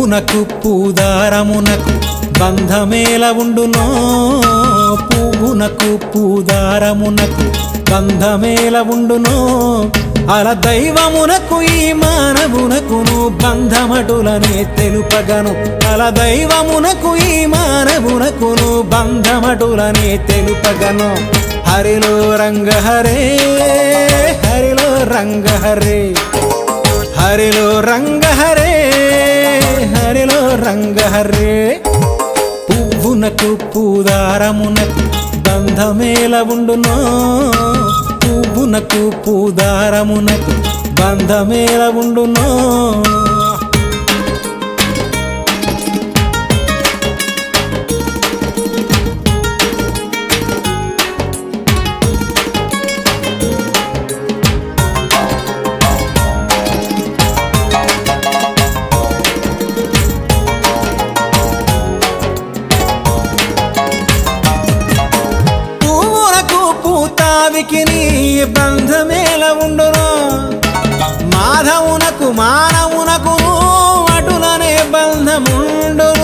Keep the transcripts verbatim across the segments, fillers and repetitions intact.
పువ్వునకు పూదారమునకు బంధమేల ఉండునో పువ్వునకు పూదారమునకు బంధమేల ఉండునో అల దైవమునకు ఈ మానవునకును బంధమటులనే తెలుపగను అల దైవమునకు ఈ మానవునకును బంధమటులనే తెలుపగను హరిలో రంగ హరే హరిలో రంగ హరే హరిలో రంగ హరే హరిలో రంగ హరే పువ్వునకు పూదారమునకు బంధమేల ఉండునో పువ్వునకు పూదారమునకు బంధమేల ఉండునో పూతావికి నీ బంధమేల ఉండునో మాధవునకు మానవునకు అటులనే బంధముండును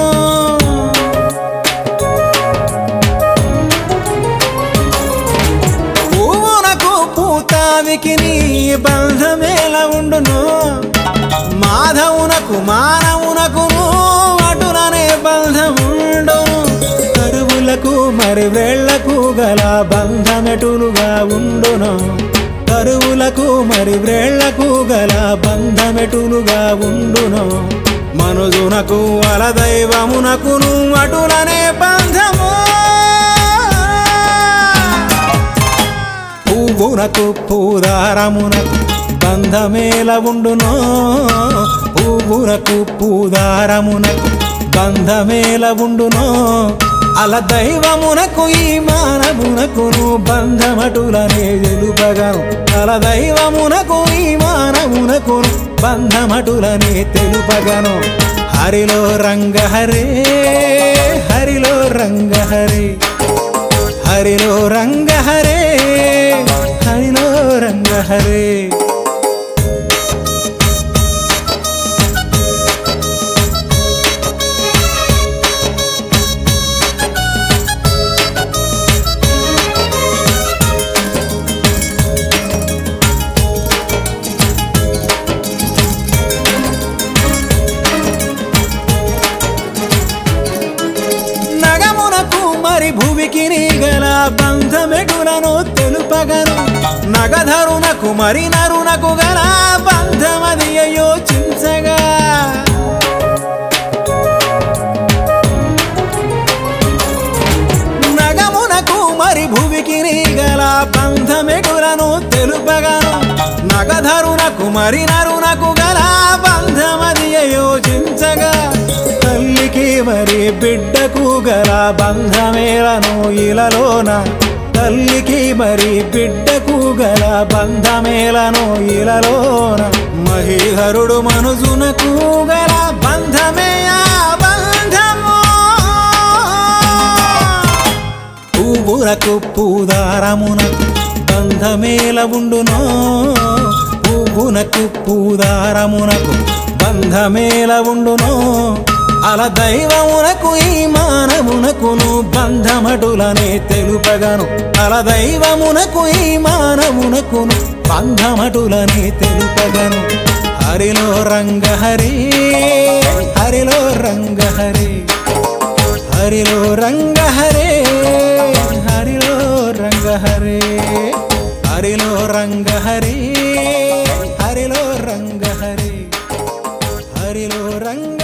పువ్వునకు పూతావికి నీ బంధమేల ఉండును మాధవునకు మానవునకు అటులనే బంధముండును కరువులకు మరి వేళ్లకు గల బంధమెటులుగా ఉండును కరువులకు మరి వ్రేళ్లకు గల బంధమెటులుగా ఉండును మనుజునకు అల దైవమునకును అటులనే బంధము పువ్వునకు పూదారమునకు బంధమేల ఉండునో పువ్వునకు పూదారమునకు బంధమేల ఉండునో అల దైవమునకు ఈ మానవునకును బంధమటులనే తెలుపగను అల దైవమునకు ఈ మానవునకును బంధమటులనే తెలుపగను హరిలో రంగ హరే హరిలో రంగ హరే హరిలో రంగ హరే హరిలో రంగ హరే మరి భూమికి నీ గల బంధమెటులను తెలుపగను నగధరునకు మరి నరునకు గల బంధమది యోచించగా నగమునకు మరి భూమికి నీ గల బంధమెటులను తెలుపగను నగధరునకు మరి నరునకు గల బంధమది యోచించగా తల్లికి మరి బిడ్డకు గల బంధమేలను ఇలలోన తల్లికి మరి బిడ్డకు గల బంధమేలను ఇలలోన మహీధరుడు మనుజునకు గల బంధమే ఆ బంధము పువ్వునకు పూదారమునకు బంధమేల ఉండునో పువ్వునకు పూదారమునకు బంధమేల ఉండునో అల దైవమునకు ఈ మానవునకును బంధమటులనే తెలుపగను అల దైవమునకు ఈ మానవునకును బంధమటులనే తెలుపగను హరిలో రంగ హరే హరిలో రంగ హరే హరిలో రంగ హరే హరిలో రంగ హరే హరిలో రంగ హరే హరిలో రంగ హరే హరిలో రంగ